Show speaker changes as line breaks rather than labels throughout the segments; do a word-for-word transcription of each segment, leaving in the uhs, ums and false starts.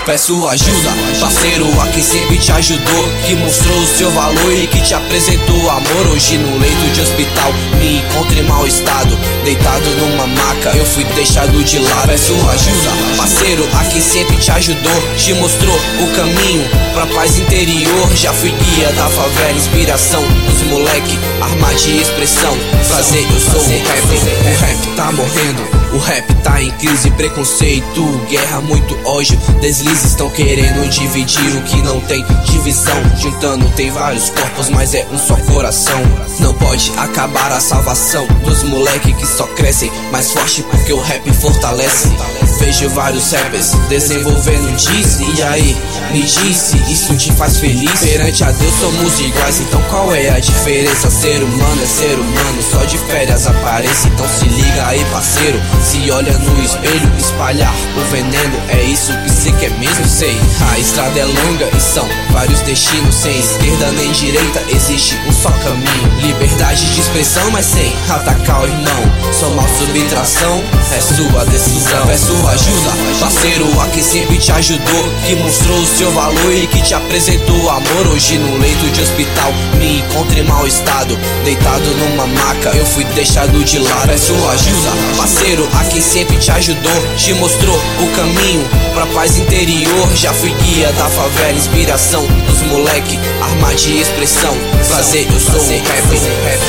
Peço ajuda, parceiro, a quem sempre te ajudou, que mostrou o seu valor e que te apresentou amor. Hoje no leito de hospital me encontro em mau estado, deitado numa maca, eu fui deixado de lado. Peço ajuda, parceiro, a quem sempre te ajudou, te mostrou o caminho pra paz interior. Já fui guia da favela, inspiração dos moleque, arma de expressão. Prazer, eu sou o rap, o rap tá morrendo, o rap tá em crise, preconceito, guerra, muito ódio. Deslizes estão querendo dividir o que não tem divisão. Juntando tem vários corpos, mas é um só coração. Não pode acabar a salvação dos moleque que só crescem mais forte porque o rap fortalece. Vejo vários rappers desenvolvendo diz, e aí, me disse, isso te faz feliz? Perante a Deus somos iguais, então qual é a diferença? Ser humano é ser humano, só difere as aparências. Então se liga aí, parceiro, se olha no espelho, espalhar o veneno, é isso que cê quer mesmo? Sei, a estrada é longa e são vários destinos, sem esquerda nem direita, existe um só caminho. Liberdade de expressão, mas sem atacar o irmão. Só mal subtração, é sua decisão. Peço ajuda, parceiro, a quem sempre te ajudou, que mostrou o seu valor e que te apresentou amor. Hoje no leito de hospital me encontro em mau estado, deitado numa maca, eu fui deixado de lado. Peço ajuda, parceiro, a quem sempre te ajudou, te mostrou o caminho pra paz interior. Já fui guia da favela, inspiração dos moleque, arma de expressão. Prazer, eu sou o rap, rap.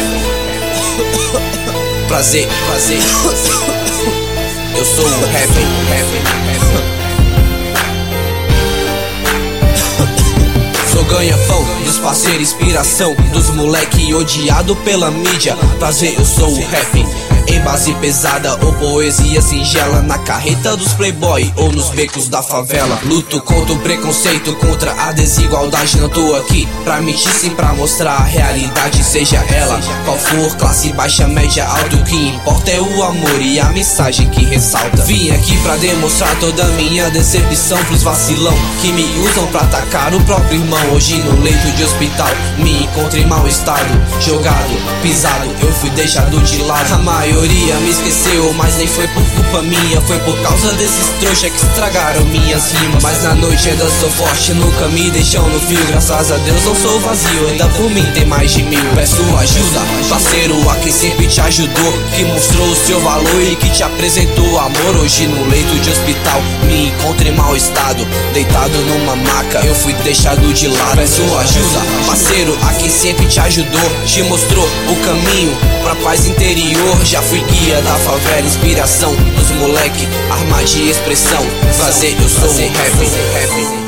Prazer, prazer, eu sou o rap, rap. Sou ganha-pão dos parceiros, inspiração dos moleque odiado pela mídia. Prazer, eu sou o rap. Em base pesada ou poesia singela, na carreta dos playboy ou nos becos da favela. Luto contra o preconceito, contra a desigualdade. Não tô aqui pra mentir, sim pra mostrar a realidade, seja ela qual for, classe baixa, média, alta. O que importa é o amor e a mensagem que ressalta. Vim aqui pra demonstrar toda a minha decepção pros vacilão que me usam pra atacar o próprio irmão. Hoje no leito de hospital me encontro em mau estado, jogado, pisado, eu fui deixado de lado. A maioria me esqueceu, mas nem foi por culpa minha, foi por causa desses trouxa que estragaram minhas rimas. Mas na noite ainda sou forte, nunca me deixam no fio. Graças a Deus não sou vazio, ainda por mim tem mais de mil. Peço ajuda, parceiro, a quem sempre te ajudou, que mostrou o seu valor e que te apresentou amor. Hoje no leito de hospital me encontro em mau estado, deitado numa maca, eu fui deixado de lado. Peço ajuda, parceiro, a quem sempre te ajudou, te mostrou o caminho pra paz interior. Já fui guia da favela, inspiração dos moleque, arma de expressão. Prazer, eu sou o rap, rap.